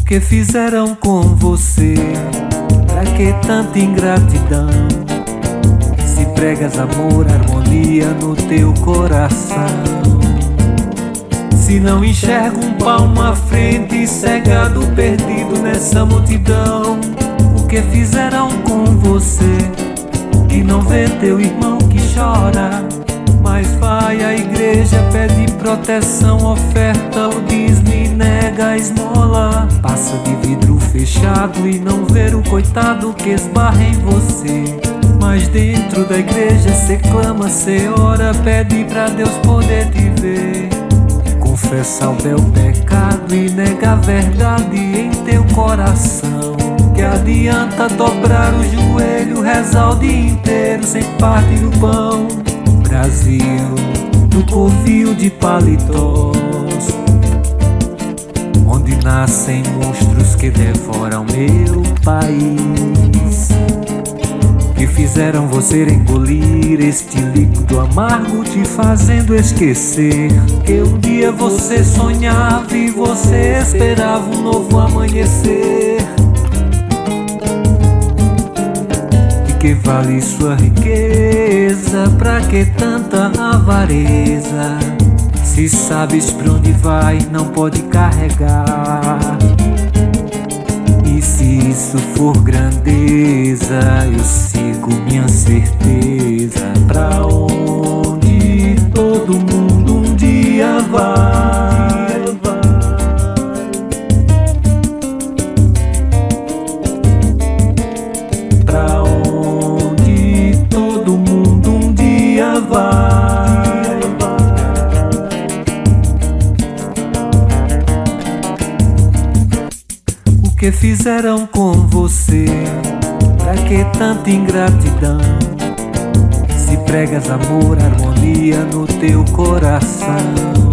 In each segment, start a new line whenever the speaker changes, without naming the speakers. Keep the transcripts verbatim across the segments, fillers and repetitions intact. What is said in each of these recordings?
que fizeram com você? Pra que tanta ingratidão? Se pregas amor, harmonia no teu coração. Se não enxerga um palmo à frente, cegado, perdido nessa multidão. O que fizeram com você? Que não vê teu irmão que chora, mas vai à igreja, pede proteção, oferta o dízimo, nega a esmola. Passa de vidro fechado e não vê o coitado que esbarra em você. Mas dentro da igreja cê clama, cê ora, pede pra Deus poder te ver. Confessa o bel pecado e nega a verdade em teu coração. Que adianta dobrar o joelho, rezar o dia inteiro sem partir o pão. Brasil, do covil de paletós, onde nascem monstros que devoram meu país. Que fizeram você engolir este líquido amargo, te fazendo esquecer que um dia você sonhava e você esperava um novo amanhecer. Que vale sua riqueza? Pra que tanta avareza? Se sabes pra onde vai, não pode carregar. E se isso for grandeza, eu sigo minha certeza. Pra onde todo mundo um dia vai. Pra onde todo mundo um dia vai. O que fizeram com você? Pra que tanta ingratidão? Se pregas amor, harmonia no teu coração.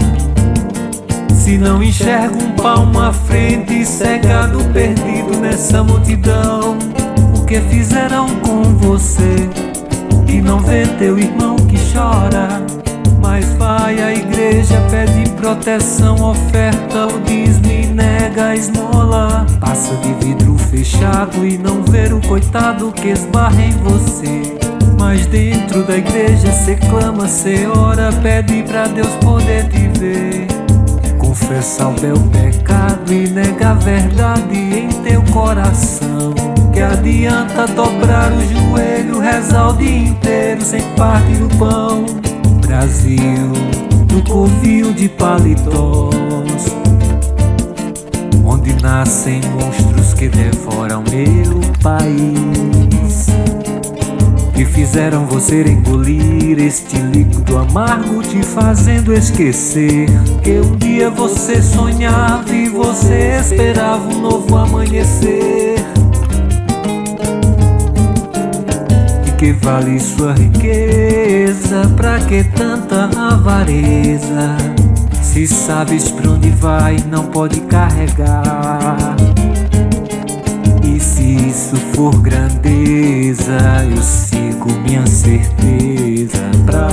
Se não enxerga um palmo à frente, cegado, perdido nessa multidão. O que fizeram com você? Que não vê teu irmão que chora, mas vai à igreja, pede proteção, oferta o dízimo, nega a esmola. Passa de vidro fechado e não vê o coitado que esbarra em você. Mas dentro da igreja cê clama, cê ora, pede pra Deus poder te ver. Confessa o bel pecado e nega a verdade em teu coração. Que adianta dobrar o joelho, rezar o dia inteiro sem partir o pão. Brasil, do covil de paletós, onde nascem monstros que devoram meu país. Que fizeram você engolir este líquido amargo, te fazendo esquecer que um dia você sonhava e você esperava um novo amanhecer. Que vale sua riqueza? Pra que tanta avareza? Se sabes pra onde vai, não pode carregar. E se isso for grandeza, eu sigo minha certeza. Pra